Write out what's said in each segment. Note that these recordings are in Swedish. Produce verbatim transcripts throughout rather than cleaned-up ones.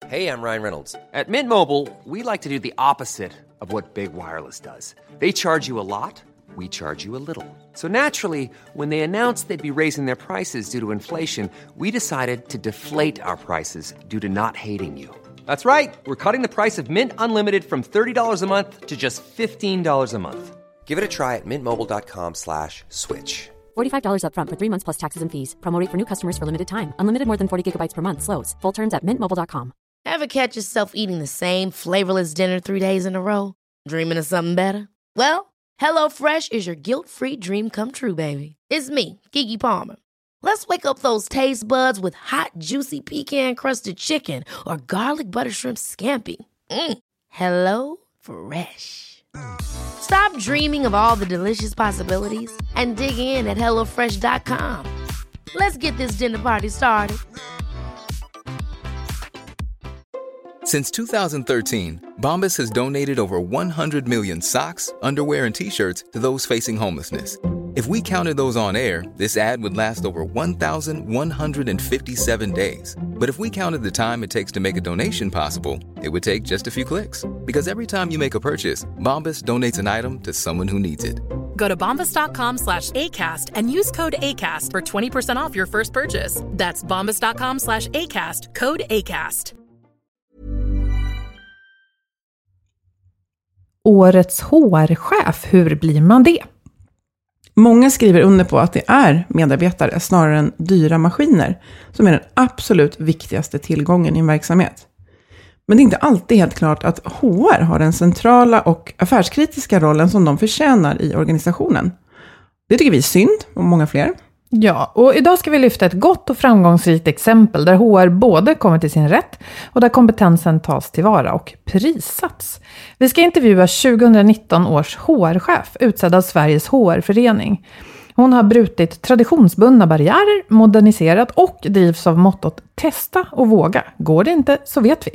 Hey, I'm Ryan Reynolds. At Mint Mobile, we like to do the opposite of what Big Wireless does. They charge you a lot, we charge you a little. So naturally, when they announced they'd be raising their prices due to inflation, we decided to deflate our prices due to not hating you. That's right. We're cutting the price of Mint Unlimited from thirty dollars a month to just fifteen dollars a month. Give it a try at mintmobile.com slash switch. forty-five dollars up front for three months plus taxes and fees. Promo rate for new customers for limited time. Unlimited more than forty gigabytes per month. Slows full terms at mint mobile dot com. Ever catch yourself eating the same flavorless dinner three days in a row? Dreaming of something better? Well, HelloFresh is your guilt-free dream come true, baby. It's me, Keke Palmer. Let's wake up those taste buds with hot, juicy pecan-crusted chicken or garlic butter shrimp scampi. Mm. Hello Fresh. Stop dreaming of all the delicious possibilities and dig in at hello fresh dot com. Let's get this dinner party started. Since two thousand thirteen, Bombas has donated over one hundred million socks, underwear, and T-shirts to those facing homelessness. If we counted those on air, this ad would last over one thousand one hundred fifty-seven days. But if we counted the time it takes to make a donation possible, it would take just a few clicks. Because every time you make a purchase, Bombas donates an item to someone who needs it. Go to bombas.com slash ACAST and use code ACAST for twenty percent off your first purchase. That's bombas.com slash ACAST, code ACAST. Årets H R-chef, hur blir man det? Många skriver under på att det är medarbetare snarare än dyra maskiner som är den absolut viktigaste tillgången i en verksamhet. Men det är inte alltid helt klart att H R har den centrala och affärskritiska rollen som de förtjänar i organisationen. Det tycker vi är synd, och många fler. Ja, och idag ska vi lyfta ett gott och framgångsrikt exempel där H R både kommer till sin rätt och där kompetensen tas tillvara och prissats. Vi ska intervjua tjugonitton års H R-chef utsedd av Sveriges H R-förening. Hon har brutit traditionsbundna barriärer, moderniserat och drivs av mottot testa och våga. Går det inte så vet vi.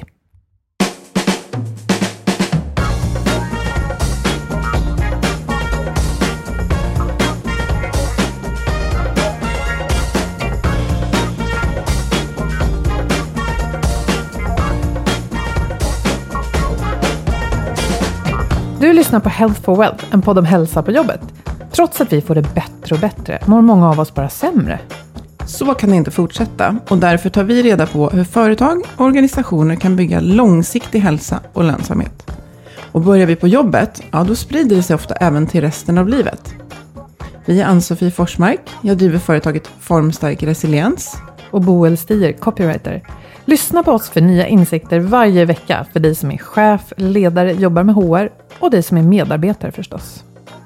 Du lyssnar på Health for Wealth, en podd om hälsa på jobbet. Trots att vi får det bättre och bättre mår många av oss bara sämre. Så kan det inte fortsätta, och därför tar vi reda på hur företag och organisationer kan bygga långsiktig hälsa och lönsamhet. Och börjar vi på jobbet, ja då sprider det sig ofta även till resten av livet. Vi är Ann-Sofie Forsmark, jag driver företaget Formstark Resiliens. Och Boel Stier, copywriter. Lyssna på oss för nya insikter varje vecka för dig som är chef, ledare, jobbar med H R och dig som är medarbetare förstås.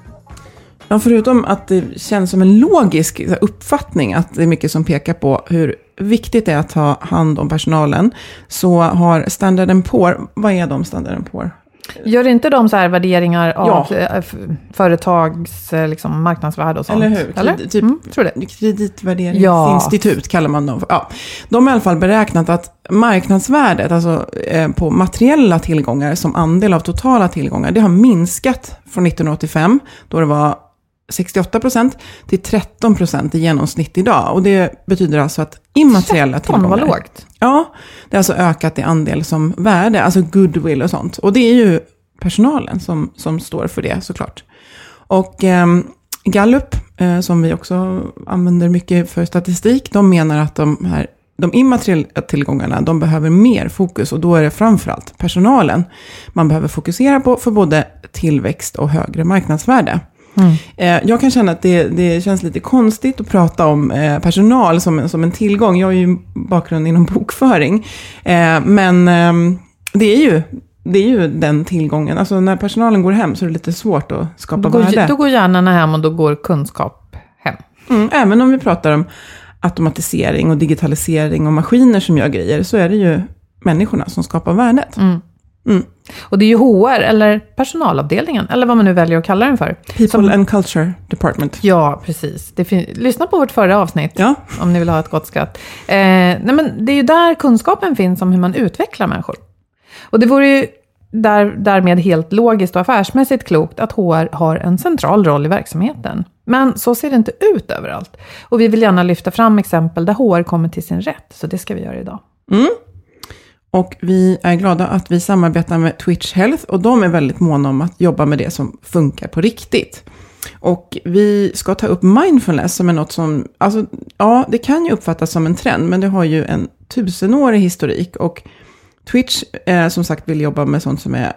Ja, förutom att det känns som en logisk uppfattning att det är mycket som pekar på hur viktigt det är att ta hand om personalen, så har Standard and Poor, vad är de Standard and Poor? Gör inte de så här värderingar av ja. företags liksom, marknadsvärde och sånt? Eller hur? Eller? Typ Mm, tror det. Kreditvärderingsinstitut ja. kallar man dem för. Ja. De har i alla fall beräknat att marknadsvärdet, alltså eh, på materiella tillgångar som andel av totala tillgångar, det har minskat från nittonhundraåttiofem, då det var sextioåtta procent, till tretton procent i genomsnitt idag. Och det betyder alltså att immateriella tillgångar... var lågt. Ja, det har alltså ökat i andel som värde, alltså goodwill och sånt. Och det är ju personalen som, som står för det såklart. Och eh, Gallup, eh, som vi också använder mycket för statistik, de menar att de här de immateriella tillgångarna, de behöver mer fokus, och då är det framförallt personalen man behöver fokusera på för både tillväxt och högre marknadsvärde. Mm. Jag kan känna att det, det känns lite konstigt att prata om personal som, som en tillgång. Jag har ju bakgrund inom bokföring. Men det är ju, det är ju den tillgången. Alltså när personalen går hem så är det lite svårt att skapa då går, värde. Då går hjärnan hem och då går kunskap hem. Mm, även om vi pratar om automatisering och digitalisering och maskiner som gör grejer, så är det ju människorna som skapar värdet. Mm. Mm. Och det är ju H R eller personalavdelningen, eller vad man nu väljer att kalla den för. People som, and Culture Department. Ja, precis. Det fin- Lyssna på vårt förra avsnitt ja. om ni vill ha ett gott skratt. Eh, nej men det är ju där kunskapen finns om hur man utvecklar människor. Och det vore ju där, därmed helt logiskt och affärsmässigt klokt att H R har en central roll i verksamheten. Men så ser det inte ut överallt. Och vi vill gärna lyfta fram exempel där H R kommer till sin rätt, så det ska vi göra idag. Mm. Och vi är glada att vi samarbetar med Twitch Health och de är väldigt måna om att jobba med det som funkar på riktigt. Och vi ska ta upp mindfulness som är något som, alltså ja, det kan ju uppfattas som en trend, men det har ju en tusenårig historik. Och Twitch eh, som sagt vill jobba med sånt som är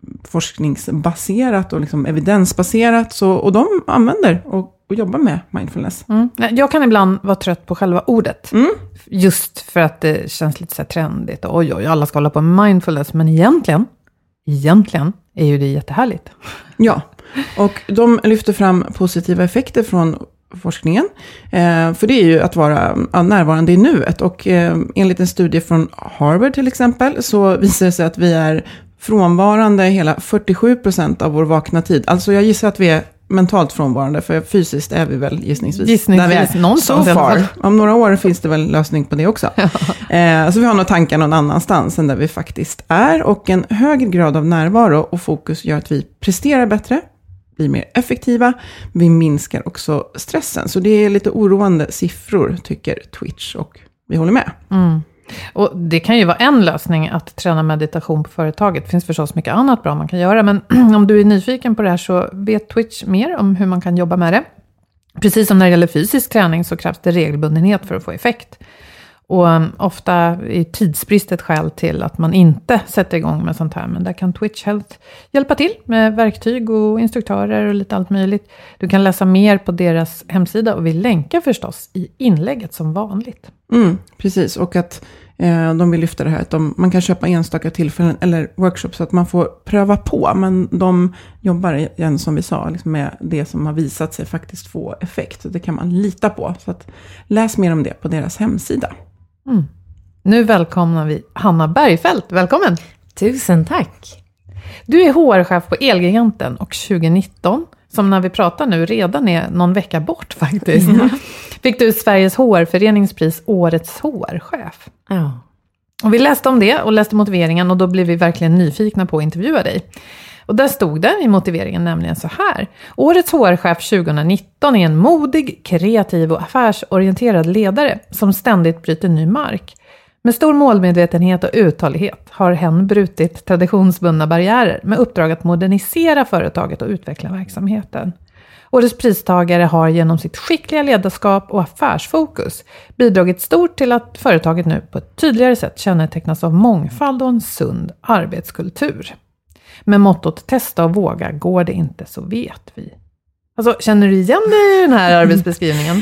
forskningsbaserat och liksom evidensbaserat. Så, och de använder och, och jobbar med mindfulness. Mm. Jag kan ibland vara trött på själva ordet. Mm. Just för att det känns lite så här trendigt. Oj, oj, alla ska hålla på med mindfulness. Men egentligen, egentligen är ju det jättehärligt. Ja, och de lyfter fram positiva effekter från forskningen. Eh, för det är ju att vara ja, närvarande i nuet. Och eh, enligt en studie från Harvard till exempel så visar det sig att vi är frånvarande hela fyrtiosju procent av vår vakna tid. Alltså jag gissar att vi är mentalt frånvarande, för fysiskt är vi väl gissningsvis. Gissningsvis någonstans. So far. Om några år finns det väl lösning på det också. Ja. Eh, så vi har nog tankar någon annanstans än där vi faktiskt är. Och en högre grad av närvaro och fokus gör att vi presterar bättre, blir mer effektiva. Vi minskar också stressen. Så det är lite oroande siffror, tycker Twitch, och vi håller med. Mm. Och det kan ju vara en lösning att träna meditation på företaget. Det finns förstås mycket annat bra man kan göra. Men om du är nyfiken på det här så vet Twitch mer om hur man kan jobba med det. Precis som när det gäller fysisk träning så krävs det regelbundenhet för att få effekt. Och um, ofta är tidsbrist ett skäl till att man inte sätter igång med sånt här. Men där kan Twitch Health hjälpa till med verktyg och instruktörer och lite allt möjligt. Du kan läsa mer på deras hemsida och vi länkar förstås i inlägget som vanligt. Mm, precis, och att eh, de vill lyfta det här att de, man kan köpa enstaka tillfällen eller workshops så att man får pröva på. Men de jobbar igen som vi sa liksom med det som har visat sig faktiskt få effekt. Så det kan man lita på. Så att läs mer om det på deras hemsida. Mm. Nu välkomnar vi Hanna Bergfeldt. Välkommen! Tusen tack! Du är H R-chef på Elgiganten och tjugonitton, som när vi pratar nu redan är någon vecka bort faktiskt, mm. fick du Sveriges H R-föreningspris Årets H R-chef. Ja. Och vi läste om det och läste motiveringen och då blev vi verkligen nyfikna på att intervjua dig. Och där stod det i motiveringen nämligen så här. Årets H R-chef tjugonitton är en modig, kreativ och affärsorienterad ledare som ständigt bryter ny mark. Med stor målmedvetenhet och uthållighet har hen brutit traditionsbundna barriärer med uppdrag att modernisera företaget och utveckla verksamheten. Årets pristagare har genom sitt skickliga ledarskap och affärsfokus bidragit stort till att företaget nu på ett tydligare sätt kännetecknas av mångfald och en sund arbetskultur. Med mottot testa och våga går det inte så vet vi. Alltså, känner du igen dig i den här arbetsbeskrivningen?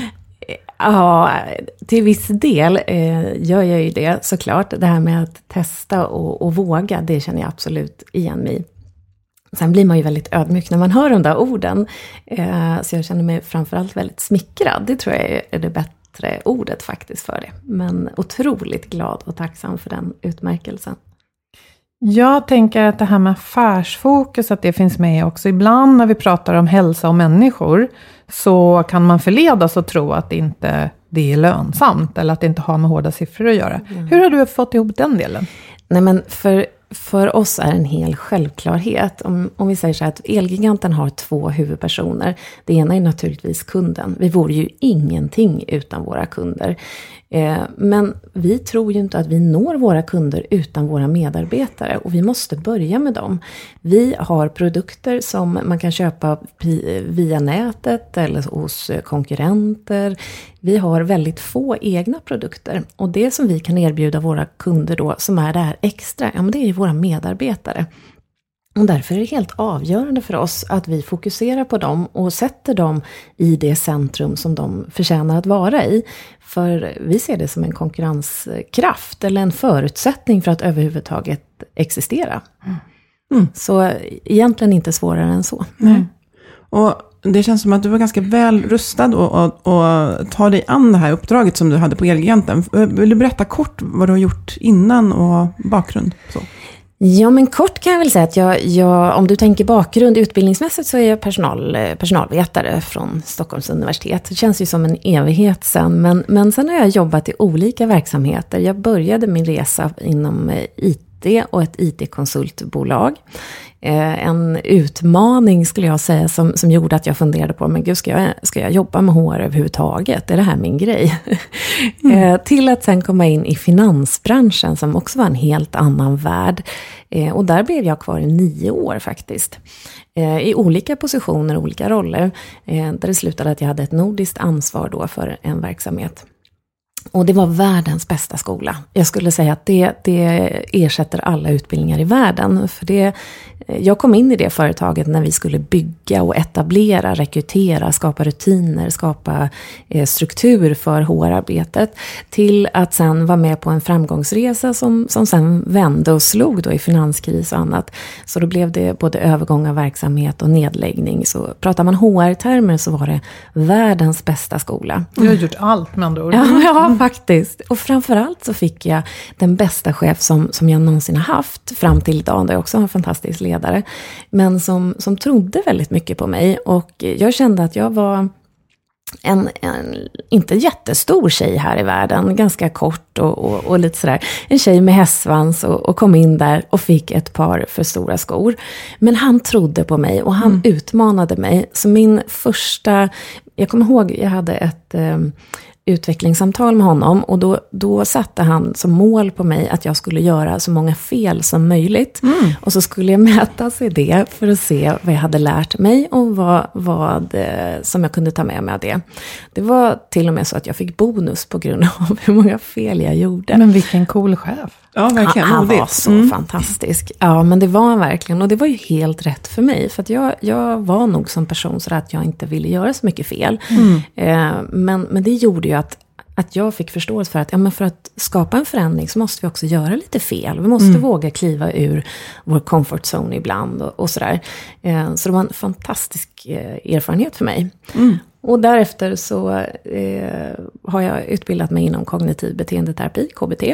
Ja, till viss del eh, gör jag ju det såklart. Det här med att testa och, och våga, det känner jag absolut igen mig. Sen blir man ju väldigt ödmjuk när man hör de där orden. Eh, så jag känner mig framförallt väldigt smickrad. Det tror jag är det bättre ordet faktiskt för det. Men otroligt glad och tacksam för den utmärkelsen. Jag tänker att det här med affärsfokus, att det finns med också. Ibland när vi pratar om hälsa och människor så kan man förledas att tro att det inte det är lönsamt eller att det inte har med hårda siffror att göra. Mm. Hur har du fått ihop den delen? Nej, men för, för oss är en hel självklarhet. Om, om vi säger så här att Elgiganten har två huvudpersoner. Det ena är naturligtvis kunden. Vi vore ju ingenting utan våra kunder. Eh, men vi tror ju inte att vi når våra kunder utan våra medarbetare. Och vi måste börja med dem. Vi har produkter som man kan köpa via nätet eller hos konkurrenter. Vi har väldigt få egna produkter. Och det som vi kan erbjuda våra kunder då, som är det här extra, ja men det är ju våra medarbetare. Och därför är det helt avgörande för oss att vi fokuserar på dem och sätter dem i det centrum som de förtjänar att vara i. För vi ser det som en konkurrenskraft eller en förutsättning för att överhuvudtaget existera. Mm. Så egentligen inte svårare än så. Mm. Och det känns som att du var ganska väl rustad och, och, och ta dig an det här uppdraget som du hade på Elgiganten. Vill du berätta kort vad du har gjort innan och bakgrund? Så. Ja, men kort kan jag väl säga att jag, jag, om du tänker bakgrund utbildningsmässigt så är jag personal, personalvetare från Stockholms universitet. Det känns ju som en evighet sen, men, men sen har jag jobbat i olika verksamheter. Jag började min resa inom I D och ett I T-konsultbolag. Eh, en utmaning skulle jag säga som, som gjorde att jag funderade på, men gud, ska jag, ska jag jobba med H R överhuvudtaget? Är det här min grej? Mm. eh, till att sen komma in i finansbranschen som också var en helt annan värld. Eh, och där blev jag kvar i nio år faktiskt. Eh, I olika positioner, olika roller. Eh, där det slutade att jag hade ett nordiskt ansvar då för en verksamhet. Och det var världens bästa skola. Jag skulle säga att det, det ersätter alla utbildningar i världen. För det, jag kom in i det företaget när vi skulle bygga och etablera, rekrytera, skapa rutiner, skapa eh, struktur för H R-arbetet. Till att sen vara med på en framgångsresa som, som sen vände och slog då i finanskris och annat. Så då blev det både övergång av verksamhet och nedläggning. Så pratar man H R-termer så var det världens bästa skola. Du har gjort allt med andra ord. Ja, ja, faktiskt. Och framförallt så fick jag den bästa chef som, som jag någonsin har haft fram till idag. Det är också en fantastisk ledare. Men som, som trodde väldigt mycket på mig. Och jag kände att jag var en, en inte jättestor tjej här i världen. Ganska kort och, och, och lite sådär. En tjej med hästsvans och, och kom in där och fick ett par för stora skor. Men han trodde på mig och han mm. utmanade mig. Så min första... Jag kommer ihåg, jag hade ett... Um, utvecklingssamtal med honom och då, då satte han som mål på mig att jag skulle göra så många fel som möjligt mm. och så skulle jag mätas i det för att se vad jag hade lärt mig och vad, vad eh, som jag kunde ta med mig av det. Det var till och med så att jag fick bonus på grund av hur många fel jag gjorde. Men vilken cool chef. Ja, verkligen. Han, han var så mm. fantastisk. Ja, men det var han verkligen. Och det var ju helt rätt för mig. För att jag, jag var nog som person så att jag inte ville göra så mycket fel. Mm. Eh, men, men det gjorde ju att, att jag fick förståelse för att, ja, men för att skapa en förändring så måste vi också göra lite fel. Vi måste mm. våga kliva ur vår comfort zone ibland och, och sådär. Eh, så det var en fantastisk eh, erfarenhet för mig. Mm. Och därefter så eh, har jag utbildat mig inom kognitiv beteendeterapi, K B T.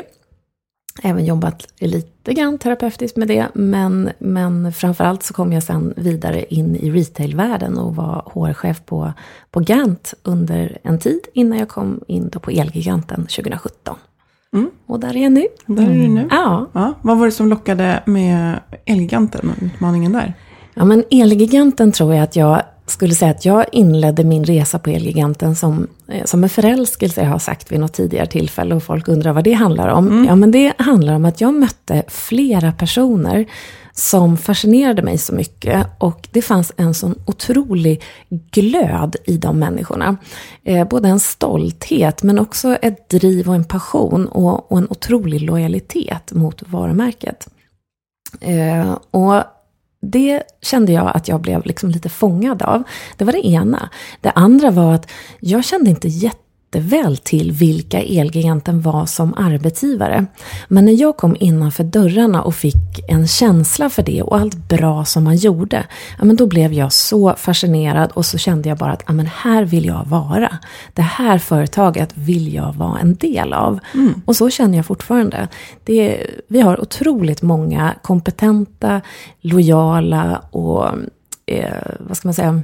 Även jobbat lite grann terapeutiskt med det. Men, men framförallt så kom jag sen vidare in i retailvärlden och var H R-chef på, på Gant under en tid innan jag kom in då på Elgiganten tjugohundrasjutton. Mm. Och där är jag nu. Där är du nu? Ja. ja. Vad var det som lockade med Elgiganten och utmaningen där? Ja, men Elgiganten tror jag att jag skulle säga att jag inledde min resa på Elgiganten som, som en förälskelse, jag har sagt vid något tidigare tillfälle och folk undrar vad det handlar om. Mm. Ja, men det handlar om att jag mötte flera personer som fascinerade mig så mycket och det fanns en sån otrolig glöd i de människorna. Eh, både en stolthet men också ett driv och en passion och, och en otrolig lojalitet mot varumärket. Eh, och det kände jag att jag blev liksom lite fångad av. Det var det ena. Det andra var att jag kände inte jätteväl till vilka Elgiganten var som arbetsgivare. Men när jag kom innanför dörrarna och fick en känsla för det och allt bra som man gjorde, ja, men då blev jag så fascinerad och så kände jag bara att ja, men här vill jag vara. Det här företaget vill jag vara en del av. Mm. Och så känner jag fortfarande. Det, vi har otroligt många kompetenta, lojala och eh, vad ska man säga,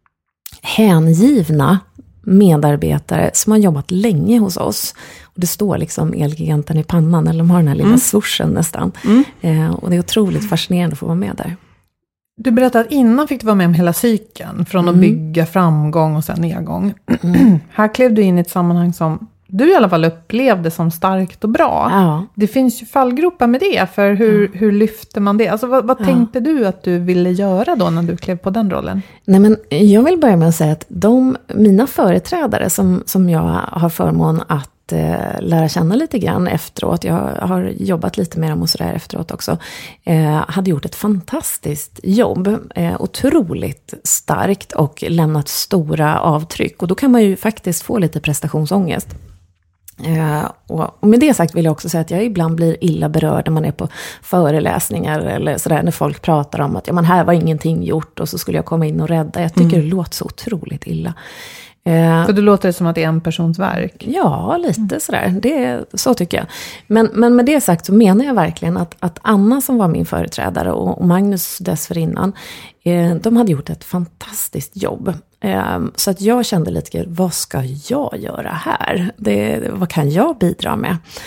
hängivna medarbetare som har jobbat länge hos oss. Och det står liksom Elgiganten i pannan, eller de har den här lilla mm. swooshen nästan. Mm. Eh, och det är otroligt fascinerande att få vara med där. Du berättade att innan fick du vara med om hela cykeln. Från mm. att bygga framgång och sen nedgång. Mm. Här klev du in i ett sammanhang som du i alla fall upplevde som starkt och bra. Ja. Det finns ju fallgropar med det. För hur, mm. hur lyfter man det? Alltså vad, vad ja. tänkte du att du ville göra då när du klev på den rollen? Nej, men jag vill börja med att säga att de, mina företrädare som, som jag har förmån att eh, lära känna lite grann efteråt. Jag har jobbat lite med dem och sådär efteråt också. Eh, hade gjort ett fantastiskt jobb. Eh, otroligt starkt och lämnat stora avtryck. Och då kan man ju faktiskt få lite prestationsångest. Uh, och, och med det sagt vill jag också säga att jag ibland blir illa berörd när man är på föreläsningar eller sådär, när folk pratar om att ja, men här var ingenting gjort och så skulle jag komma in och rädda. Jag tycker mm. det låter så otroligt illa. Uh, så det låter som att det är en persons verk? Ja, lite mm. sådär. Det, så tycker jag. Men, men med det sagt så menar jag verkligen att, att Anna som var min företrädare och, och Magnus dessförinnan, eh, de hade gjort ett fantastiskt jobb. Så att jag kände lite, vad ska jag göra här? Det, vad kan jag bidra med?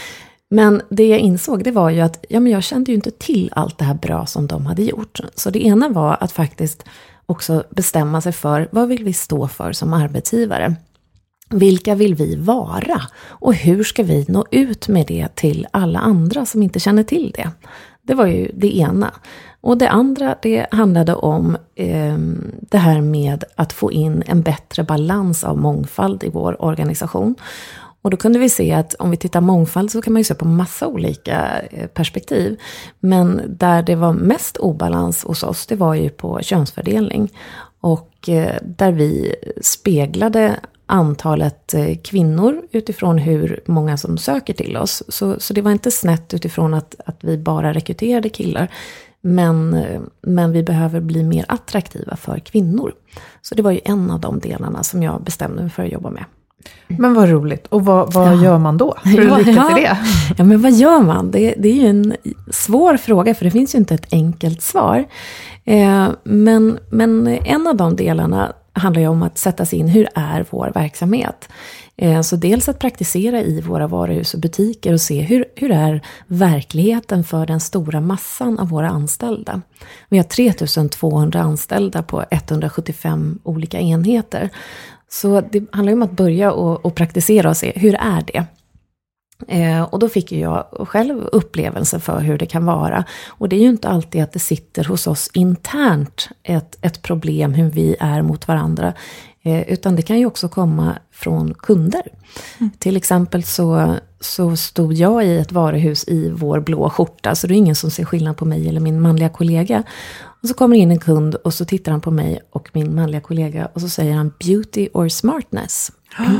Men det jag insåg, det var ju att ja, men jag kände ju inte till allt det här bra som de hade gjort. Så det ena var att faktiskt också bestämma sig för vad vill vi stå för som arbetsgivare. Vilka vill vi vara? Och hur ska vi nå ut med det till alla andra som inte känner till det? Det var ju det ena. Och det andra, det handlade om eh, det här med att få in en bättre balans av mångfald i vår organisation. Och då kunde vi se att om vi tittar mångfald så kan man ju se på massa olika perspektiv. Men där det var mest obalans hos oss, det var ju på könsfördelning. Och eh, där vi speglade antalet kvinnor utifrån hur många som söker till oss. Så, så det var inte snett utifrån att, att vi bara rekryterade killar. Men, men vi behöver bli mer attraktiva för kvinnor. Så det var ju en av de delarna som jag bestämde mig för att jobba med. Men vad roligt. Och vad, vad ja. gör man då för att lyckas ja, i det? Ja, men vad gör man? Det, det är ju en svår fråga, för det finns ju inte ett enkelt svar. Eh, men, men en av de delarna handlar ju om att sätta sig in, hur är vår verksamhet? Eh, så dels att praktisera i våra varuhus och butiker och se hur, hur är verkligheten för den stora massan av våra anställda. Vi har tre tusen tvåhundra anställda på etthundrasjuttiofem olika enheter. Så det handlar ju om att börja och, och praktisera och se, hur är det? Eh, och då fick ju jag själv upplevelse för hur det kan vara. Och det är ju inte alltid att det sitter hos oss internt ett, ett problem hur vi är mot varandra. Eh, utan det kan ju också komma från kunder. Mm. Till exempel så, så stod jag i ett varuhus i vår blå skjorta. Så det är ingen som ser skillnad på mig eller min manliga kollega. Och så kommer in en kund och så tittar han på mig och min manliga kollega. Och så säger han beauty or smartness.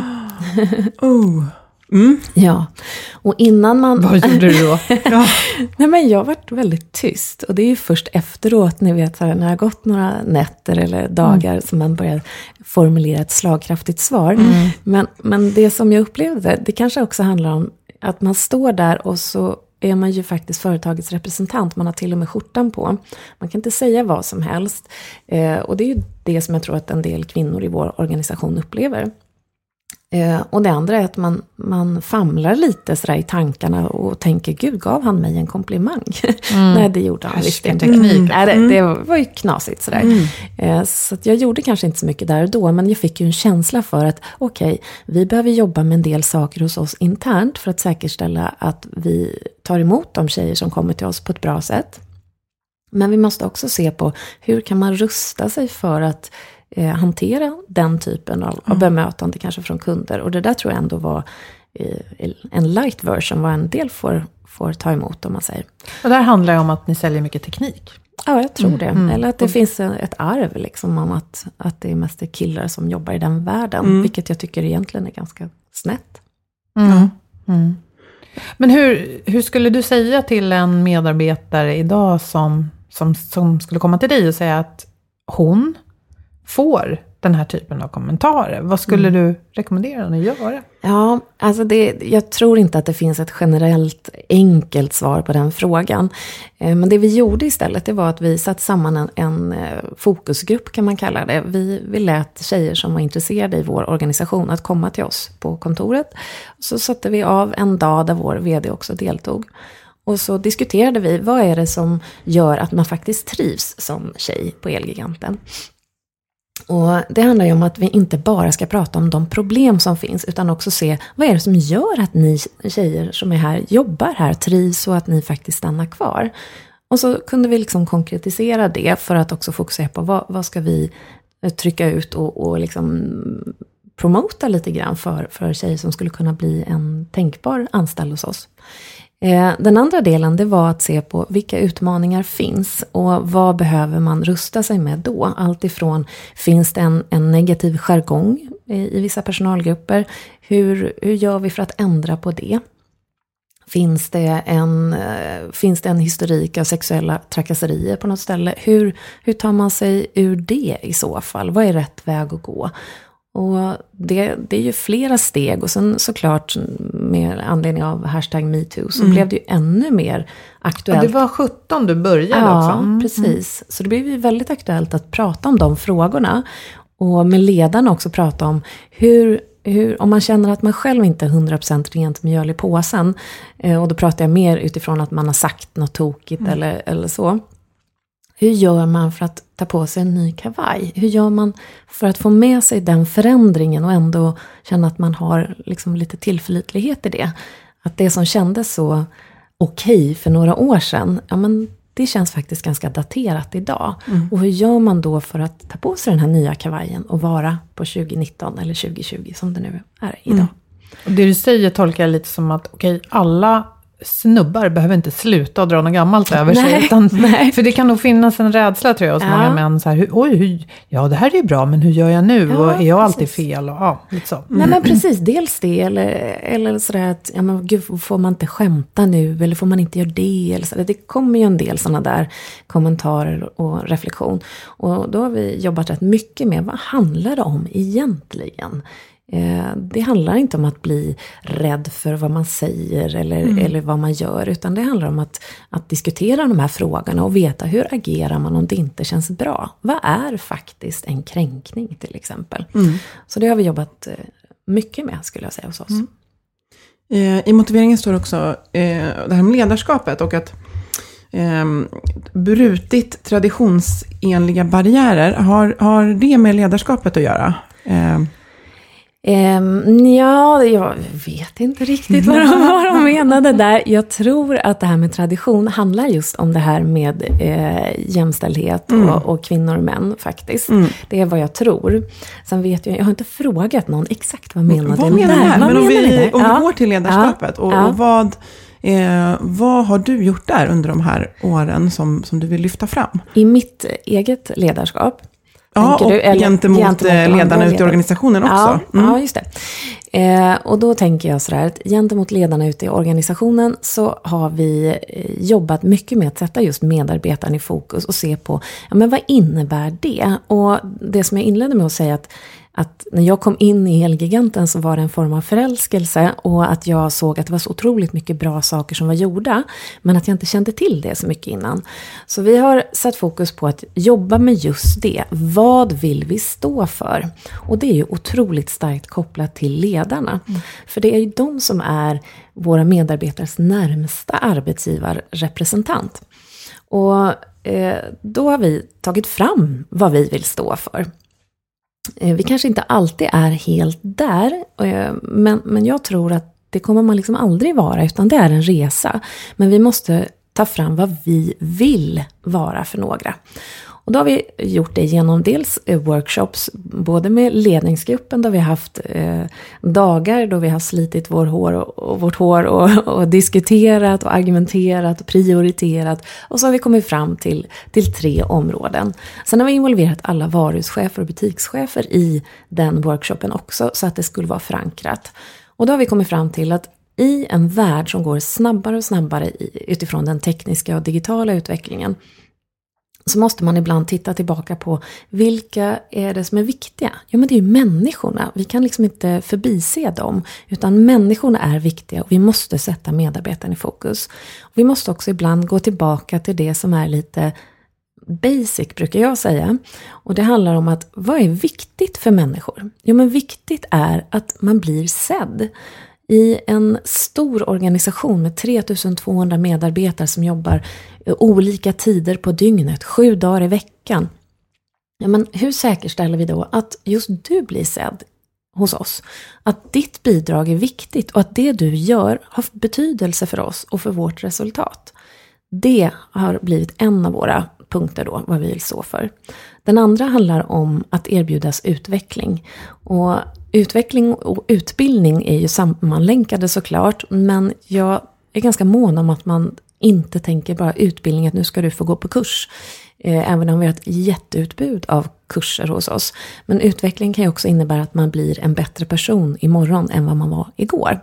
oh. Mm. Ja, och innan man... Vad gjorde du då? ja. Nej, men jag varit väldigt tyst. Och det är ju först efteråt, ni vet, så här, när det har gått några nätter eller dagar mm. som man börjar formulera ett slagkraftigt svar. Mm. Men, men det som jag upplevde, det kanske också handlar om att man står där och så är man ju faktiskt företagets representant. Man har till och med skjortan på. Man kan inte säga vad som helst. Eh, och det är ju det som jag tror att en del kvinnor i vår organisation upplever. Eh, och det andra är att man, man famlar lite sådär i tankarna och tänker, gud, gav han mig en komplimang? Mm. Nej, det gjorde han visst inte. Mm. Nej, det, det var ju knasigt sådär. Mm. Eh, så att jag gjorde kanske inte så mycket där och då, men jag fick ju en känsla för att okej, okay, vi behöver jobba med en del saker hos oss internt för att säkerställa att vi tar emot de tjejer som kommer till oss på ett bra sätt. Men vi måste också se på hur kan man rusta sig för att Eh, hantera den typen av, av bemötande kanske från kunder. Och det där tror jag ändå var eh, en light version, vad en del får, får ta emot, om man säger. Och där handlar det om att ni säljer mycket teknik. Ja, jag tror mm. det. Mm. Eller att det mm. finns ett arv liksom, om att, att det är mest killar som jobbar i den världen. Mm. Vilket jag tycker egentligen är ganska snett. Mm. Mm. Men hur, hur skulle du säga till en medarbetare idag som, som, som skulle komma till dig och säga att hon får den här typen av kommentarer? Vad skulle mm. du rekommendera den att göra? Ja, alltså det, jag tror inte att det finns ett generellt enkelt svar på den frågan. Eh, men det vi gjorde istället, det var att vi satte samman en, en fokusgrupp, kan man kalla det. Vi, vi lät tjejer som var intresserade i vår organisation att komma till oss på kontoret. Så satte vi av en dag där vår vd också deltog. Och så diskuterade vi, vad är det som gör att man faktiskt trivs som tjej på Elgiganten? Och det handlar ju om att vi inte bara ska prata om de problem som finns, utan också se vad är det som gör att ni tjejer som är här jobbar här trivs och att ni faktiskt stannar kvar. Och så kunde vi liksom konkretisera det för att också fokusera på vad, vad ska vi trycka ut och, och liksom promota lite grann för, för tjejer som skulle kunna bli en tänkbar anställd hos oss. Den andra delen, det var att se på vilka utmaningar finns och vad behöver man rusta sig med då. Allt ifrån, finns det en, en negativ jargong i, i vissa personalgrupper? Hur, hur gör vi för att ändra på det? Finns det en, finns det en historik av sexuella trakasserier på något ställe? Hur, hur tar man sig ur det i så fall? Vad är rätt väg att gå? Och det, det är ju flera steg, och sen såklart med anledning av hashtag MeToo så mm. blev det ju ännu mer aktuellt. Och det var sjutton du började ja, också. Mm. precis. Så det blev ju väldigt aktuellt att prata om de frågorna. Och med ledarna också prata om hur, hur, om man känner att man själv inte är hundra procent rent mjöl i påsen, och då pratar jag mer utifrån att man har sagt något tokigt mm. eller, eller så. Hur gör man för att ta på sig en ny kavaj? Hur gör man för att få med sig den förändringen och ändå känna att man har liksom lite tillförlitlighet i det? Att det som kändes så okej för några år sedan, ja men det känns faktiskt ganska daterat idag. Mm. Och hur gör man då för att ta på sig den här nya kavajen och vara på tjugo nitton eller tjugo tjugo som det nu är idag? Mm. Och det du säger tolkar jag lite som att okej, alla snubbar behöver inte sluta och dra något gammalt över sig. Nej, utan, nej. För det kan nog finnas en rädsla tror jag hos ja. många män. Så här, hur, oj, hur, ja det här är bra, men hur gör jag nu? Ja, och är jag precis. alltid fel? Och, ja, lite så. Mm. Nej men precis, dels det. Eller, eller sådär att, ja men gud, får man inte skämta nu? Eller får man inte göra det? Eller sådär. Det kommer ju en del sådana där kommentarer och reflektion. Och då har vi jobbat rätt mycket med, vad handlar det om egentligen? Det handlar inte om att bli rädd för vad man säger eller, mm. eller vad man gör, utan det handlar om att, att diskutera de här frågorna och veta hur agerar man om det inte känns bra. Vad är faktiskt en kränkning till exempel? Mm. Så det har vi jobbat mycket med skulle jag säga hos oss. Mm. I motiveringen står också eh, det här med ledarskapet och att eh, brutit traditionsenliga barriärer, har, har det med ledarskapet att göra? Eh, Um, ja, jag vet inte riktigt vad de, vad de menade där. Jag tror att det här med tradition handlar just om det här med eh, jämställdhet mm. och, och kvinnor och män faktiskt. Mm. Det är vad jag tror. Sen vet jag, jag har inte frågat någon exakt vad menade vad menar där. Vad Men om menar vi, om ja. vi går till ledarskapet ja. och, ja. och vad... Eh, vad har du gjort där under de här åren som, som du vill lyfta fram? I mitt eget ledarskap. Ja, och du, eller, gentemot, gentemot ledarna ute i organisationen också. Ja, mm. ja just det. Eh, och då tänker jag sådär att gentemot ledarna ute i organisationen så har vi jobbat mycket med att sätta just medarbetaren i fokus och se på, ja men vad innebär det? Och det som jag inledde med att säga att att när jag kom in i Elgiganten så var det en form av förälskelse och att jag såg att det var så otroligt mycket bra saker som var gjorda, men att jag inte kände till det så mycket innan. Så vi har satt fokus på att jobba med just det. Vad vill vi stå för? Och det är ju otroligt starkt kopplat till ledarna. Mm. För det är ju de som är våra medarbetares närmsta arbetsgivarrepresentant. Och eh, då har vi tagit fram vad vi vill stå för. Vi kanske inte alltid är helt där, men, men jag tror att det kommer man liksom aldrig vara, utan det är en resa. Men vi måste ta fram vad vi vill vara för några. Och då har vi gjort det genom dels workshops, både med ledningsgruppen där vi har haft eh, dagar då vi har slitit vår hår och, och vårt hår och, och diskuterat och argumenterat och prioriterat. Och så har vi kommit fram till, till tre områden. Sen har vi involverat alla varuhuschefer och butikschefer i den workshopen också så att det skulle vara förankrat. Och då har vi kommit fram till att i en värld som går snabbare och snabbare i, utifrån den tekniska och digitala utvecklingen, så måste man ibland titta tillbaka på vilka är det som är viktiga. Jo, men det är ju människorna. Vi kan liksom inte förbise dem, utan människorna är viktiga och vi måste sätta medarbetaren i fokus. Och vi måste också ibland gå tillbaka till det som är lite basic, brukar jag säga. Och det handlar om att vad är viktigt för människor? Jo, men viktigt är att man blir sedd. I en stor organisation med tre tusen tvåhundra medarbetare som jobbar olika tider på dygnet, sju dagar i veckan. Ja, men hur säkerställer vi då att just du blir sedd hos oss? Att ditt bidrag är viktigt och att det du gör har betydelse för oss och för vårt resultat. Det har blivit en av våra punkter då, vad vi vill stå för. Den andra handlar om att erbjudas utveckling. Och utveckling och utbildning är ju sammanlänkade såklart, men jag är ganska mån om att man inte tänker bara utbildning, att nu ska du få gå på kurs. Eh, även om vi har ett jätteutbud av kurser hos oss. Men utveckling kan ju också innebära att man blir en bättre person imorgon än vad man var igår.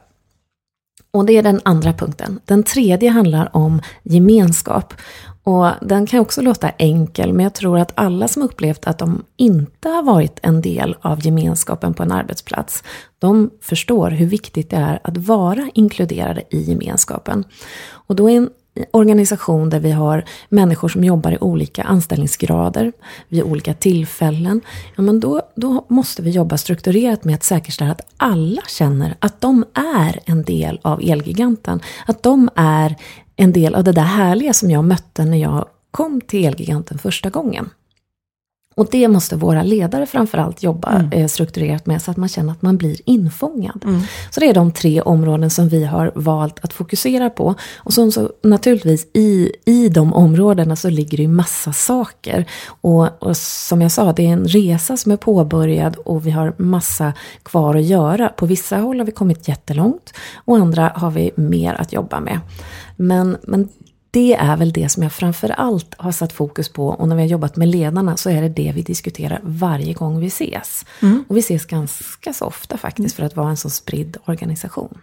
Och det är den andra punkten. Den tredje handlar om gemenskap. Och den kan också låta enkel, men jag tror att alla som upplevt att de inte har varit en del av gemenskapen på en arbetsplats, de förstår hur viktigt det är att vara inkluderade i gemenskapen. Och då är en organisation där vi har människor som jobbar i olika anställningsgrader vid olika tillfällen, ja, men då, då måste vi jobba strukturerat med att säkerställa att alla känner att de är en del av Elgiganten. Att de är en del av det där härliga som jag mötte när jag kom till Elgiganten första gången. Och det måste våra ledare framförallt jobba mm. strukturerat med, så att man känner att man blir infångad. Mm. Så det är de tre områden som vi har valt att fokusera på. Och så, så naturligtvis i, i de områdena så ligger det ju massa saker. Och, och som jag sa, det är en resa som är påbörjad och vi har massa kvar att göra. På vissa håll har vi kommit jättelångt och andra har vi mer att jobba med. Men, men det är väl det som jag framförallt har satt fokus på, och när vi har jobbat med ledarna så är det det vi diskuterar varje gång vi ses. Mm. Och vi ses ganska så ofta faktiskt för att vara en så spridd organisation.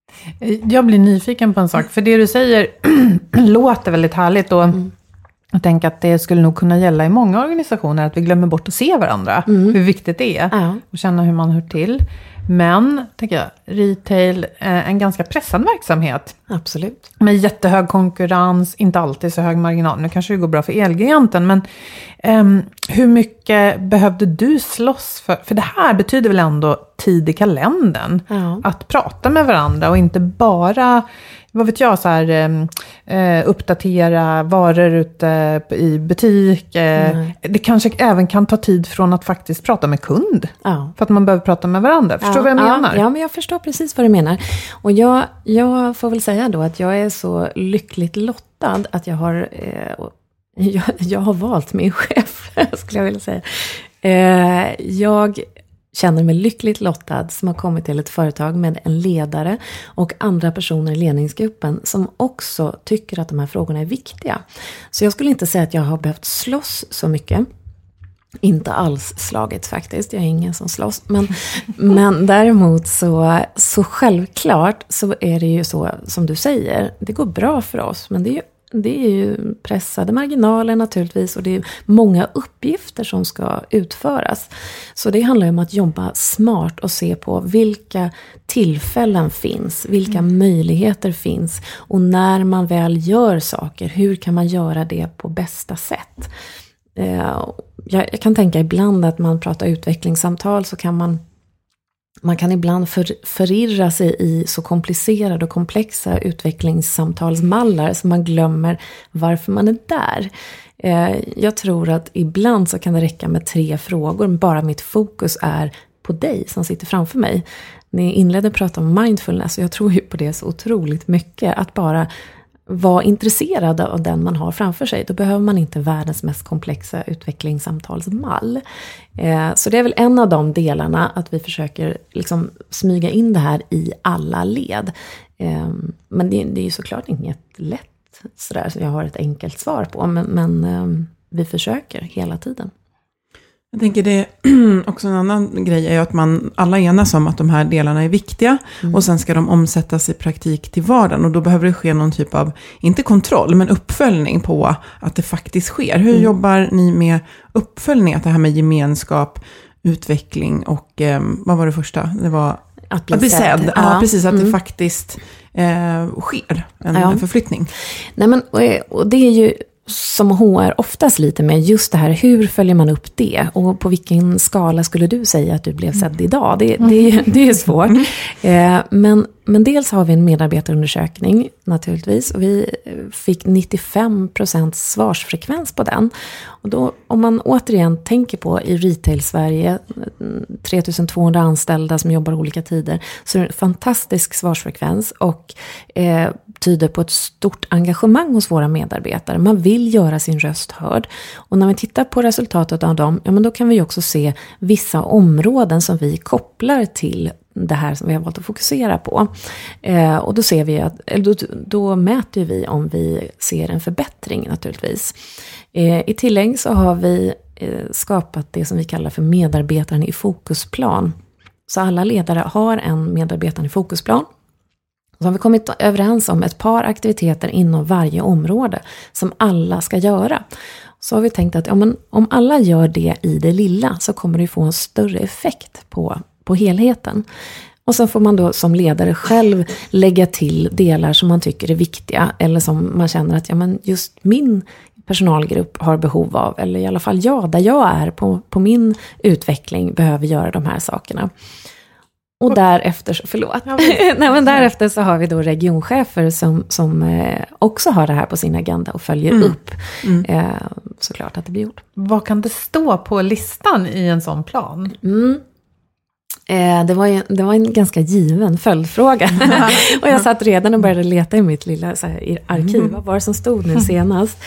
Jag blir nyfiken på en sak, för det du säger låter väldigt härligt och mm. jag tänker att det skulle nog kunna gälla i många organisationer att vi glömmer bort att se varandra, mm. hur viktigt det är ja. och känna hur man hör till. Men, tänker jag, retail är en ganska pressad verksamhet. Absolut. Med jättehög konkurrens, inte alltid så hög marginal. Nu kanske det går bra för Elgiganten, men um, hur mycket behövde du slåss för? För det här betyder väl ändå tid i kalendern. Ja. Att prata med varandra och inte bara, vad vet jag, så här, uh, uppdatera varor ute i butik. Uh, det kanske även kan ta tid från att faktiskt prata med kund. Ja. För att man behöver prata med varandra. Förstår du ja, vad jag menar? Ja, ja, men jag förstår precis vad du menar. Och jag, jag får väl säga då att jag är så lyckligt lottad att jag har, eh, jag, jag har valt min chef, skulle jag vilja säga. Eh, jag känner mig lyckligt lottad som har kommit till ett företag med en ledare och andra personer i ledningsgruppen som också tycker att de här frågorna är viktiga. Så jag skulle inte säga att jag har behövt slåss så mycket. Inte alls slagit faktiskt, jag är ingen som slåss. Men, men däremot så, så självklart så är det ju så som du säger. Det går bra för oss, men det är ju, det är ju pressade marginaler naturligtvis. Och det är många uppgifter som ska utföras. Så det handlar ju om att jobba smart och se på vilka tillfällen finns. Vilka mm. möjligheter finns. Och när man väl gör saker, hur kan man göra det på bästa sätt? Jag kan tänka ibland att man pratar utvecklingssamtal så kan man man kan ibland för, förirra sig i så komplicerade och komplexa utvecklingssamtalsmallar så man glömmer varför man är där. Jag tror att ibland så kan det räcka med tre frågor, bara mitt fokus är på dig som sitter framför mig. Ni inledde att prata om mindfulness och jag tror ju på det så otroligt mycket, att bara vara intresserad av den man har framför sig. Då behöver man inte världens mest komplexa utvecklingssamtalsmall. Eh, så det är väl en av de delarna, att vi försöker liksom smyga in det här i alla led. Eh, men det, det är ju såklart inget lätt sådär, så jag har ett enkelt svar på. Men, men eh, vi försöker hela tiden. Jag tänker det också en annan grej är ju att man alla enas om att de här delarna är viktiga mm. och sen ska de omsättas i praktik till vardagen, och då behöver det ske någon typ av, inte kontroll, men uppföljning på att det faktiskt sker. Hur mm. jobbar ni med uppföljning, att det här med gemenskap, utveckling och eh, vad var det första? Det var att bli, att bli sedd. sedd. Ja, ja, precis, att mm. det faktiskt eh, sker en ja. förflyttning. Nej, men, och, och det är ju som H R oftast lite med just det här, hur följer man upp det? Och på vilken skala skulle du säga att du blev sedd idag? Det, det, det är svårt. Eh, men, men dels har vi en medarbetarundersökning naturligtvis. Och vi fick nittiofem procent svarsfrekvens på den. Och då, om man återigen tänker på i retail-Sverige, tre tusen tvåhundra anställda som jobbar olika tider, så är det en fantastisk svarsfrekvens och eh, tyder på ett stort engagemang hos våra medarbetare. Man vill göra sin röst hörd. Och när vi tittar på resultatet av dem, ja, men då kan vi också se vissa områden som vi kopplar till det här som vi har valt att fokusera på. Eh, och då ser vi att, eller då, då mäter vi om vi ser en förbättring naturligtvis. Eh, I tillägg så har vi eh, skapat det som vi kallar för medarbetaren i fokusplan. Så alla ledare har en medarbetaren i fokusplan. Så har vi kommit överens om ett par aktiviteter inom varje område som alla ska göra. Så har vi tänkt att ja, men om alla gör det i det lilla så kommer det få en större effekt på, på helheten. Och sen får man då som ledare själv lägga till delar som man tycker är viktiga. Eller som man känner att ja, men just min personalgrupp har behov av. Eller i alla fall jag, där jag är på, på min utveckling, behöver göra de här sakerna. Och därefter, förlåt. Nej, men därefter så har vi då regionchefer som, som eh, också har det här på sin agenda och följer mm. upp. Mm. Eh, såklart att det blir gjort. Vad kan det stå på listan i en sån plan? Mm. Eh, det, var ju, det var en ganska given följdfråga. Och jag satt redan och började leta i mitt lilla så här, i arkiv. Vad var det som stod nu senast?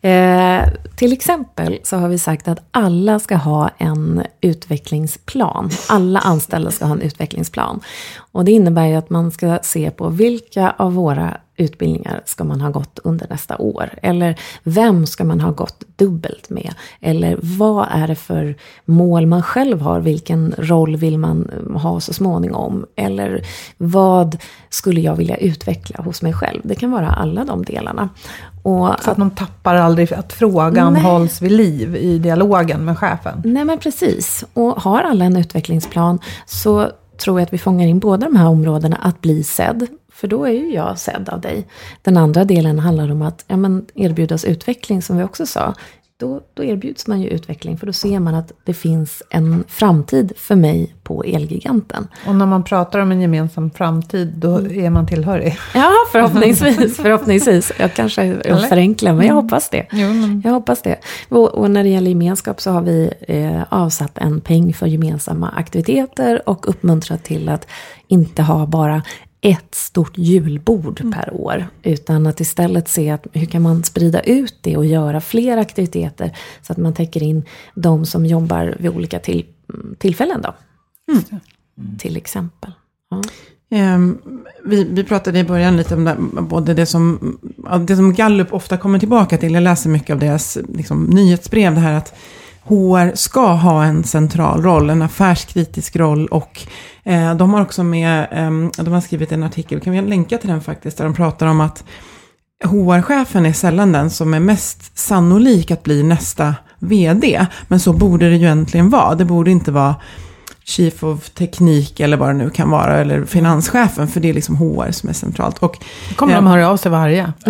Eh, till exempel så har vi sagt att alla ska ha en utvecklingsplan. Alla anställda ska ha en utvecklingsplan. Och det innebär ju att man ska se på vilka av våra utbildningar ska man ha gått under nästa år. Eller vem ska man ha gått dubbelt med? Eller vad är det för mål man själv har? Vilken roll vill man ha så småningom? Eller vad skulle jag vilja utveckla hos mig själv? Det kan vara alla de delarna. Och så att man tappar aldrig att frågan nej. hålls vid liv i dialogen med chefen. Nej, men precis. Och har alla en utvecklingsplan så tror jag att vi fångar in båda de här områdena att bli sedd. För då är ju jag sedd av dig. Den andra delen handlar om att ja, men erbjudas utveckling som vi också sa. Då, då erbjuds man ju utveckling, för då ser man att det finns en framtid för mig på Elgiganten. Och när man pratar om en gemensam framtid, då är man tillhörig. Ja, förhoppningsvis. förhoppningsvis. Jag kanske Eller? förenklar, men jag hoppas det. Jo, men... Jag hoppas det. Och, och när det gäller gemenskap så har vi eh, avsatt en peng för gemensamma aktiviteter och uppmuntrat till att inte ha bara ett stort julbord mm. per år, utan att istället se att hur kan man sprida ut det och göra fler aktiviteter så att man täcker in de som jobbar vid olika till, tillfällen då. Mm. Mm. Till exempel. Ja. Um, vi, vi pratade i början lite om det, både det som, det som Gallup ofta kommer tillbaka till. Jag läser mycket av deras liksom, nyhetsbrev, det här att H R ska ha en central roll, en affärskritisk roll, och eh, de har också med, eh, de har skrivit en artikel, kan vi länka till den faktiskt, där de pratar om att H R-chefen är sällan den som är mest sannolik att bli nästa vd, men så borde det ju egentligen vara. Det borde inte vara chief of teknik eller vad det nu kan vara, eller finanschefen, för det är liksom H R som är centralt. Och kommer eh, de höra av sig varje? Ja,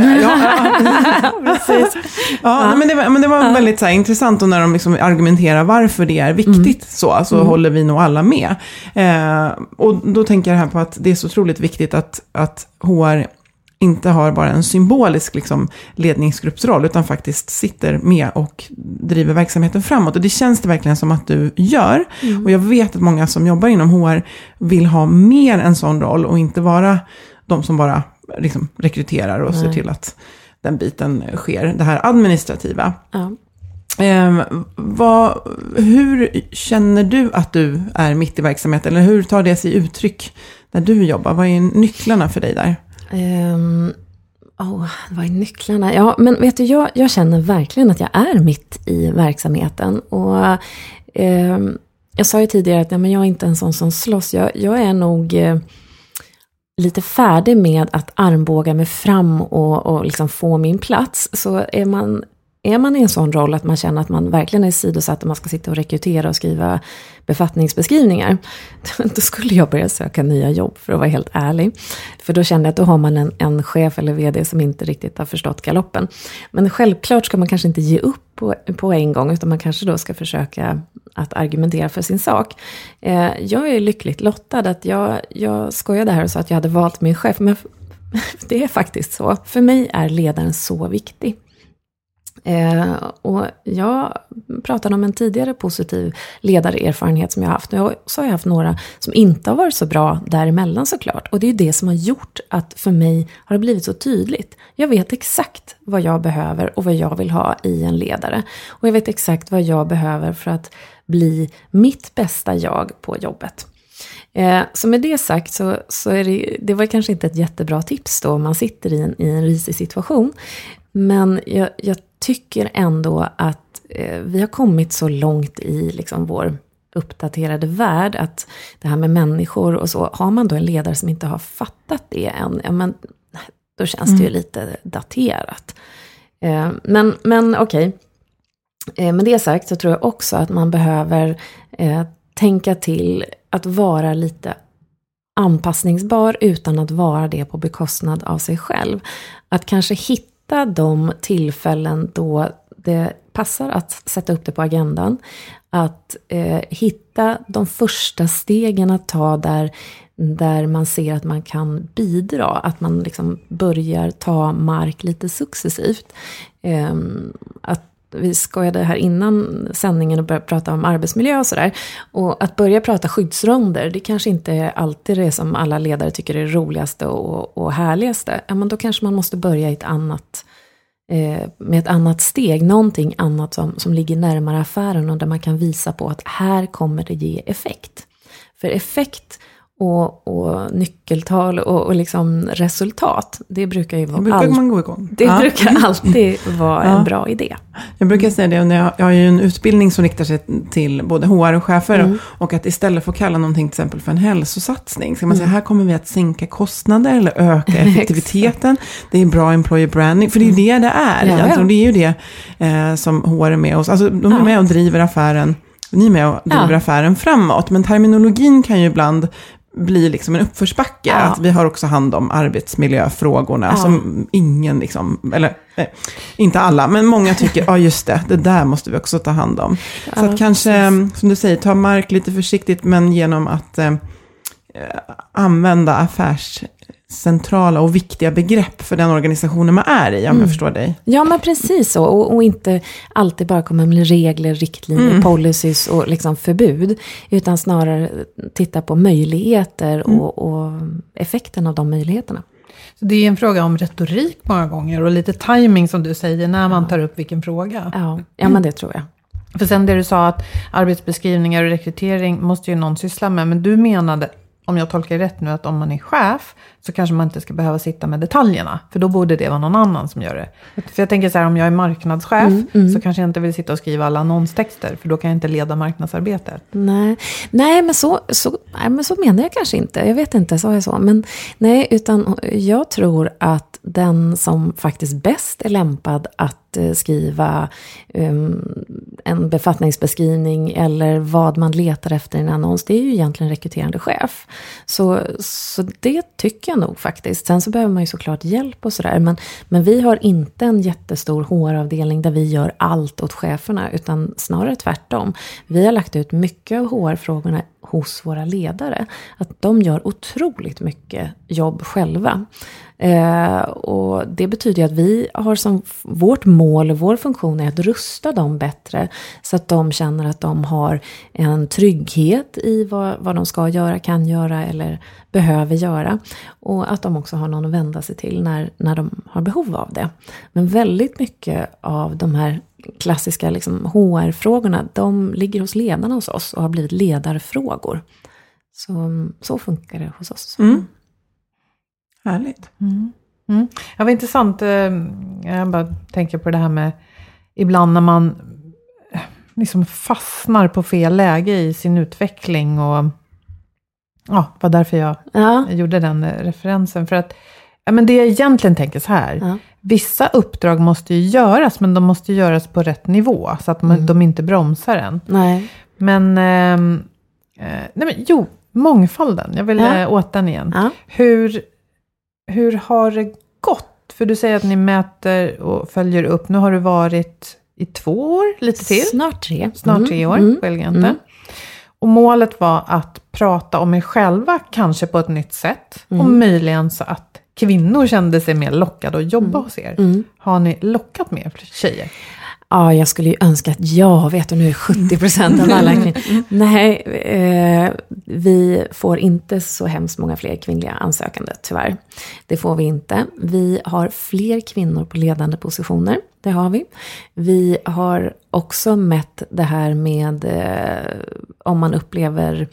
ja. Precis. Ja, ja. Men, det var, men det var ja. väldigt så här, intressant, och när de liksom argumenterar varför det är viktigt mm. så, så mm. håller vi nog alla med. Eh, och då tänker jag här på att det är så otroligt viktigt att, att H R inte har bara en symbolisk liksom, ledningsgruppsroll, utan faktiskt sitter med och driver verksamheten framåt. Och det känns det verkligen som att du gör. Mm. Och jag vet att många som jobbar inom H R vill ha mer en sån roll, och inte vara de som bara liksom, rekryterar och Nej. ser till att den biten sker. Det här administrativa. Ja. Eh, vad, hur känner du att du är mitt i verksamheten? Eller hur tar det sig uttryck där du jobbar? Vad är nycklarna för dig där? Um, oh, vad är nycklarna? Ja, men vet du, jag, jag känner verkligen att jag är mitt i verksamheten. Och um, jag sa ju tidigare att ja, men jag är inte en sån som slåss. Jag, jag är nog uh, lite färdig med att armbåga mig fram och, och liksom få min plats. Så är man... Är man i en sån roll att man känner att man verkligen är sidosatt och man ska sitta och rekrytera och skriva befattningsbeskrivningar, då skulle jag börja söka nya jobb, för att vara helt ärlig. För då kände jag att då har man en, en chef eller vd som inte riktigt har förstått galoppen. Men självklart ska man kanske inte ge upp på, på en gång, utan man kanske då ska försöka att argumentera för sin sak. Eh, jag är lyckligt lottad att jag, jag skojade här och sa att jag hade valt min chef, men det är faktiskt så. För mig är ledaren så viktig. Eh, och jag pratade om en tidigare positiv ledarerfarenhet som jag har haft. Och så har jag haft några som inte har varit så bra däremellan såklart. Och det är ju det som har gjort att för mig har det blivit så tydligt. Jag vet exakt vad jag behöver och vad jag vill ha i en ledare. Och jag vet exakt vad jag behöver för att bli mitt bästa jag på jobbet. Eh, så med det sagt så, så är det, det var kanske inte ett jättebra tips då om man sitter i en, i en risig situation. Men jag, jag tycker ändå att eh, vi har kommit så långt i liksom vår uppdaterade värld att det här med människor och så, har man då en ledare som inte har fattat det än, ja, men, då känns mm. det ju lite daterat. Eh, men men okej, okay. eh, med det sagt så tror jag också att man behöver eh, tänka till att vara lite anpassningsbar utan att vara det på bekostnad av sig själv. Att kanske hitta de tillfällen då det passar att sätta upp det på agendan. Att eh, hitta de första stegen att ta där, där man ser att man kan bidra. Att man liksom börjar ta mark lite successivt. Eh, att vi skojade här innan sändningen och började prata om arbetsmiljö och sådär. Och att börja prata skyddsronder, det kanske inte är alltid det som alla ledare tycker är det roligaste och, och härligaste. Ja, men då kanske man måste börja i ett annat, eh, med ett annat steg. Någonting annat som, som ligger närmare affären och där man kan visa på att här kommer det ge effekt. För effekt och, och nyckeltal och, och liksom resultat, det brukar ju vara... Det brukar all... man gå igång. Det ja. brukar alltid vara ja. en bra idé. Jag brukar säga det, jag, jag har ju en utbildning som riktar sig till både H R och chefer mm. och att istället för att kalla någonting till exempel för en hälsosatsning, ska man mm. säga här kommer vi att sänka kostnader eller öka effektiviteten. Det är bra employer branding, för det är ju det det är. Ja, alltså, ja. Det är ju det eh, som H R är med oss. Alltså de är ja. med och driver affären, ni är med och driver ja. affären framåt, men terminologin kan ju ibland blir liksom en uppförsbacke. Ja. Att vi har också hand om arbetsmiljöfrågorna ja. som ingen liksom, eller nej, inte alla, men många tycker, ja ah, just det, det där måste vi också ta hand om. Ja, så att kanske, precis. Som du säger, ta mark lite försiktigt, men genom att eh, använda affärs centrala och viktiga begrepp för den organisationen man är i, om mm. jag förstår dig. Ja, men precis så. Och, och inte alltid bara komma med regler, riktlinjer, mm. policies och liksom förbud. Utan snarare titta på möjligheter mm. och, och effekten av de möjligheterna. Så det är en fråga om retorik många gånger och lite timing som du säger när man tar upp vilken fråga. Ja, ja men det tror jag. För sen det du sa att arbetsbeskrivningar och rekrytering måste ju någon syssla med. Men du menade, om jag tolkar rätt nu, att om man är chef så kanske man inte ska behöva sitta med detaljerna. För då borde det vara någon annan som gör det. För jag tänker så här, om jag är marknadschef mm, mm. så kanske jag inte vill sitta och skriva alla annonstexter. För då kan jag inte leda marknadsarbetet. Nej, nej men, så, så, nej, men så menar jag kanske inte. Jag vet inte, sa jag så. Men nej, utan jag tror att den som faktiskt bäst är lämpad att skriva um, en befattningsbeskrivning eller vad man letar efter i en annons, det är ju egentligen rekryterande chef. Så, så det tycker jag nog faktiskt. Sen så behöver man ju såklart hjälp och sådär, men, men vi har inte en jättestor H R-avdelning där vi gör allt åt cheferna, utan snarare tvärtom. Vi har lagt ut mycket av H R-frågorna hos våra ledare. Att de gör otroligt mycket jobb själva. Eh, och det betyder att vi har som vårt mål och vår funktion är att rusta dem bättre så att de känner att de har en trygghet i vad, vad de ska göra, kan göra eller behöver göra, och att de också har någon att vända sig till när, när de har behov av det. Men väldigt mycket av de här klassiska liksom, H R-frågorna, de ligger hos ledarna hos oss och har blivit ledarfrågor. Så, så funkar det hos oss. Mm. Härligt. Mm. Mm. Ja, vad intressant. Jag bara tänker på det här med ibland när man liksom fastnar på fel läge i sin utveckling, och ja, var därför jag ja. gjorde den referensen. För att ja, men det jag egentligen tänker så här. Ja. Vissa uppdrag måste ju göras, men de måste ju göras på rätt nivå så att man, mm. de inte bromsar en. Nej. Men, eh, nej men jo, mångfalden. Jag vill ja. åt den igen. Ja. Hur, hur har det gått? För du säger att ni mäter och följer upp. Nu har du varit i två år, lite till. Snart tre. Snart tre år mm. på Elgiganten. Mm. Och målet var att prata om er själva kanske på ett nytt sätt. Mm. Och möjligen så att kvinnor kände sig mer lockade att jobba mm. hos er. Mm. Har ni lockat mer tjejer? Ja, jag skulle ju önska att jag vet du nu sjuttio procent av alla kvinnor. Nej, eh, vi får inte så hemskt många fler kvinnliga ansökande, tyvärr. Det får vi inte. Vi har fler kvinnor på ledande positioner, det har vi. Vi har också mätt det här med eh, om man upplever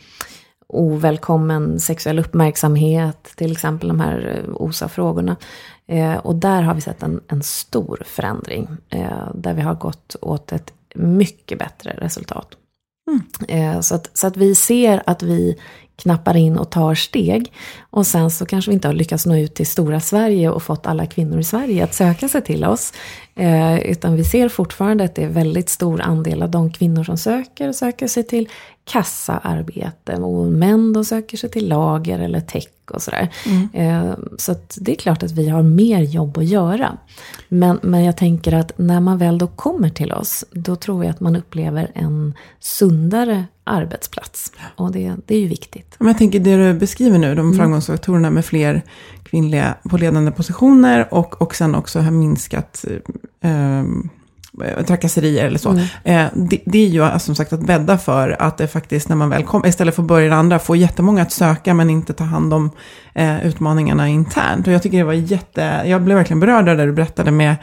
ovälkommen sexuell uppmärksamhet, till exempel de här O S A-frågorna. Eh, och där har vi sett en, en stor förändring. Eh, där vi har gått åt ett mycket bättre resultat. Mm. Eh, så, att, så att vi ser att vi knappar in och tar steg. Och sen så kanske vi inte har lyckats nå ut till stora Sverige och fått alla kvinnor i Sverige att söka sig till oss. Eh, utan vi ser fortfarande att det är väldigt stor andel av de kvinnor som söker och söker sig till kassaarbete. Och män då söker sig till lager eller tech och sådär. Mm. Eh, så att det är klart att vi har mer jobb att göra. Men, men jag tänker att när man väl då kommer till oss, då tror jag att man upplever en sundare arbetsplats. Och det, det är ju viktigt. Men jag tänker det du beskriver nu, de framgångsfaktorerna med fler kvinnliga på ledande positioner och, och sen också har minskat eh, trakasserier eller så. Mm. Eh, det, det är ju alltså, som sagt att bädda för att det faktiskt när man väl kommer, istället för att börja det andra, får jättemånga att söka men inte ta hand om eh, utmaningarna internt. Och jag tycker det var jätte, jag blev verkligen berörd där du berättade med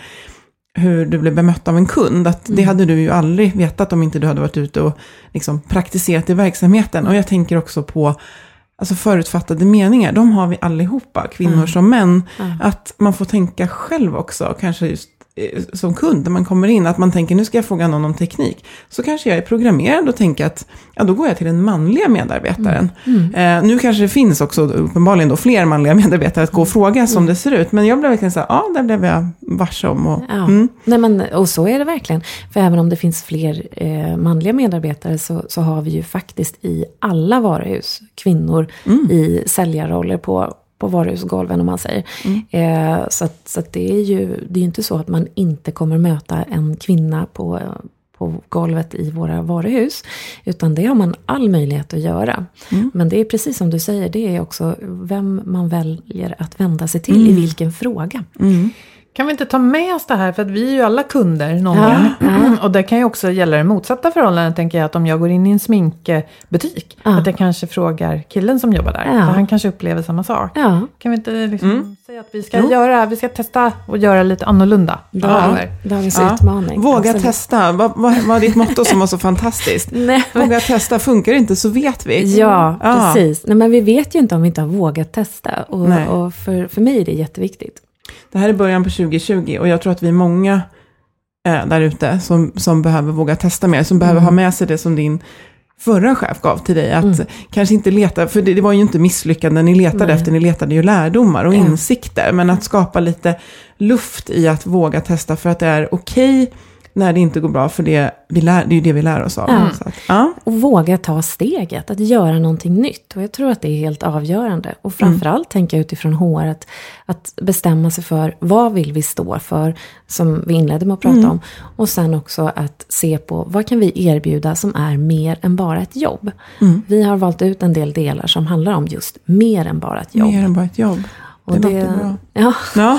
hur du blev bemött av en kund. Att det hade du ju aldrig vetat om inte du hade varit ute och liksom praktiserat i verksamheten. Och jag tänker också på alltså förutfattade meningar. De har vi allihopa, kvinnor mm. som män. Mm. Att man får tänka själv också, kanske just som kund när man kommer in, att man tänker nu ska jag fråga någon om teknik, så kanske jag är programmerad och tänker att ja, då går jag till den manliga medarbetaren. Mm. Mm. Eh, nu kanske det finns också uppenbarligen då fler manliga medarbetare att gå och fråga som mm. det ser ut, men jag blev verkligen så här, ja, där blev jag varse om. Och, ja. mm. Nej, men, och så är det verkligen, för även om det finns fler eh, manliga medarbetare så, så har vi ju faktiskt i alla varuhus kvinnor mm. i säljarroller på på varuhusgolven om man säger. Mm. Eh, så att, så att det är ju det är inte så att man inte kommer möta en kvinna på, på golvet i våra varuhus. Utan det har man all möjlighet att göra. Mm. Men det är precis som du säger, det är också vem man väljer att vända sig till mm. i vilken fråga. Mm. Kan vi inte ta med oss det här? För att vi är ju alla kunder någon ja, gång. Ja. Och det kan ju också gälla det motsatta förhållandet, tänker jag. Att om jag går in i en sminkbutik, ja. att jag kanske frågar killen som jobbar där. Ja. För han kanske upplever samma sak. Ja. Kan vi inte liksom Mm. säga att vi ska jo. göra, vi ska testa och göra lite annorlunda? Ja. Dagens ja. utmaning. Våga Absolut. testa. Vad, vad var ditt motto som var så fantastiskt? Nej, men... Våga testa. Funkar det inte så vet vi. Ja, ja. precis. Nej, men vi vet ju inte om vi inte har vågat testa. Och, och för, för mig är det jätteviktigt. Det här är början på tjugo tjugo och jag tror att vi är många äh, där ute som, som behöver våga testa mer. Som behöver mm. ha med sig det som din förra chef gav till dig. Att mm. kanske inte leta, för det, det var ju inte misslyckande ni letade Nej. efter. Ni letade ju lärdomar och ja. insikter. Men att skapa lite luft i att våga testa för att det är okej okay när det inte går bra, för det, vi lär, det är ju det vi lär oss av. Ja. Så att, ja. Och våga ta steget, att göra någonting nytt. Och jag tror att det är helt avgörande. Och framförallt mm. tänka utifrån H R att, att bestämma sig för vad vill vi stå för, som vi inledde med att prata mm. om. Och sen också att se på vad kan vi erbjuda som är mer än bara ett jobb. Mm. Vi har valt ut en del delar som handlar om just mer än bara ett jobb. Mer än bara ett jobb. Det, och det låter bra. Ja. Ja.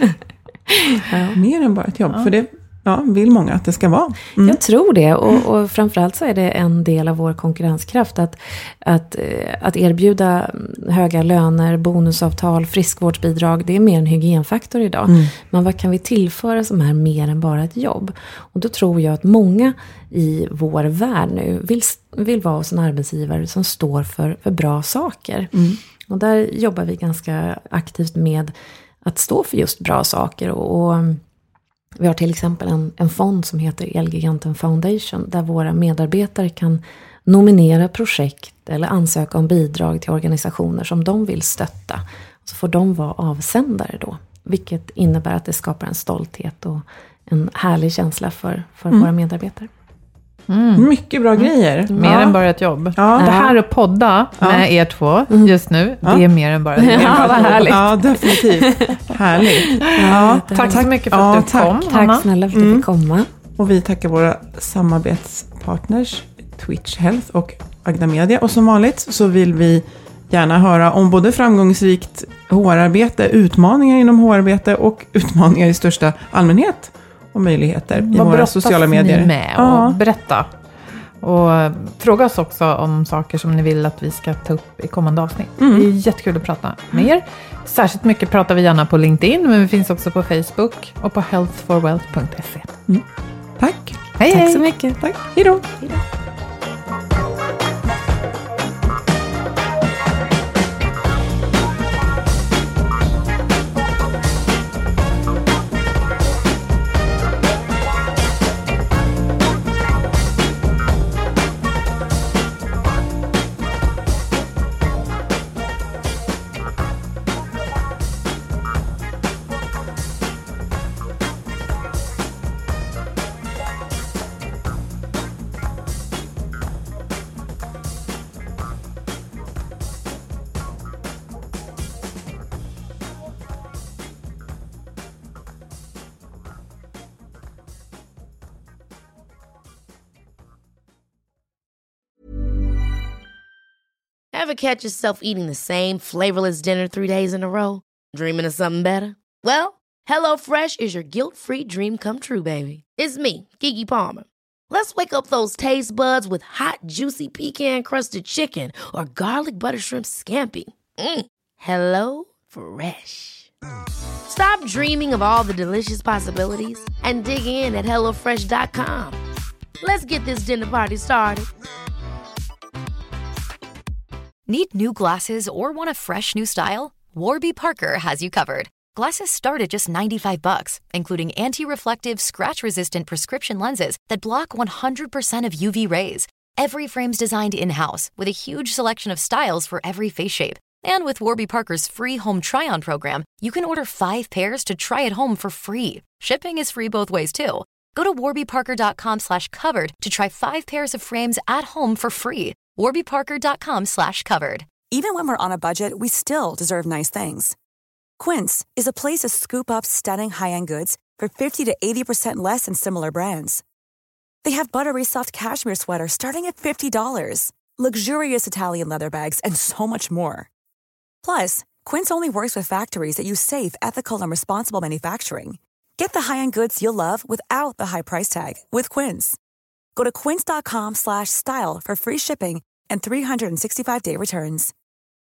ja. Mer än bara ett jobb, ja. för det Ja, vill många att det ska vara. Mm. Jag tror det, och, och framförallt så är det en del av vår konkurrenskraft att, att, att erbjuda höga löner, bonusavtal, friskvårdsbidrag. Det är mer en hygienfaktor idag. Mm. Men vad kan vi tillföra som är mer än bara ett jobb? Och då tror jag att många i vår värld nu vill, vill vara hos en arbetsgivare som står för, för bra saker. Mm. Och där jobbar vi ganska aktivt med att stå för just bra saker och, och vi har till exempel en, en fond som heter Elgiganten Foundation där våra medarbetare kan nominera projekt eller ansöka om bidrag till organisationer som de vill stötta. Så får de vara avsändare då, vilket innebär att det skapar en stolthet och en härlig känsla för, för mm. våra medarbetare. Mm. Mycket bra mm. grejer. Mer ja. än bara ett jobb. Ja. Det här att podda ja. med er två just nu, ja. det är mer än bara ett jobb. Ja, vad härligt. Ja, definitivt. Härligt. Ja. Tack så mycket för att ja, du kom, Tack Hanna. snälla för att du mm. fick komma. Och vi tackar våra samarbetspartners Twitch Health och Agda Media. Och som vanligt så vill vi gärna höra om både framgångsrikt H R-arbete, utmaningar inom H R-arbete och utmaningar i största allmänhet och möjligheter i Vad våra sociala medier. Ni med och ja. berätta. Och fråga oss också om saker som ni vill att vi ska ta upp i kommande avsnitt. Mm. Det är jättekul att prata med er. Särskilt mycket pratar vi gärna på LinkedIn, men vi finns också på Facebook och på health for wealth punkt se. Mm. Tack. Hej, Tack hej. så mycket. Tack. Hej då. Hej då. Ever catch yourself eating the same flavorless dinner three days in a row? Dreaming of something better? Well, HelloFresh is your guilt-free dream come true, baby. It's me, Keke Palmer. Let's wake up those taste buds with hot, juicy pecan-crusted chicken or garlic butter shrimp scampi. Mm. Hello Fresh. Stop dreaming of all the delicious possibilities and dig in at hello fresh dot com. Let's get this dinner party started. Need new glasses or want a fresh new style? Warby Parker has you covered. Glasses start at just ninety-five bucks, including anti-reflective, scratch-resistant prescription lenses that block one hundred percent of U V rays. Every frame's designed in-house with a huge selection of styles for every face shape. And with Warby Parker's free home try-on program, you can order five pairs to try at home for free. Shipping is free both ways, too. Go to warby parker dot com slash covered to try five pairs of frames at home for free. warby parker dot com slash covered. Even when we're on a budget, we still deserve nice things. Quince is a place to scoop up stunning high-end goods for fifty to eighty percent less than similar brands. They have buttery soft cashmere sweaters starting at fifty dollars, luxurious Italian leather bags, and so much more. Plus, Quince only works with factories that use safe, ethical, and responsible manufacturing. Get the high-end goods you'll love without the high price tag with Quince. Go to quince dot com slash style for free shipping and three sixty-five day returns.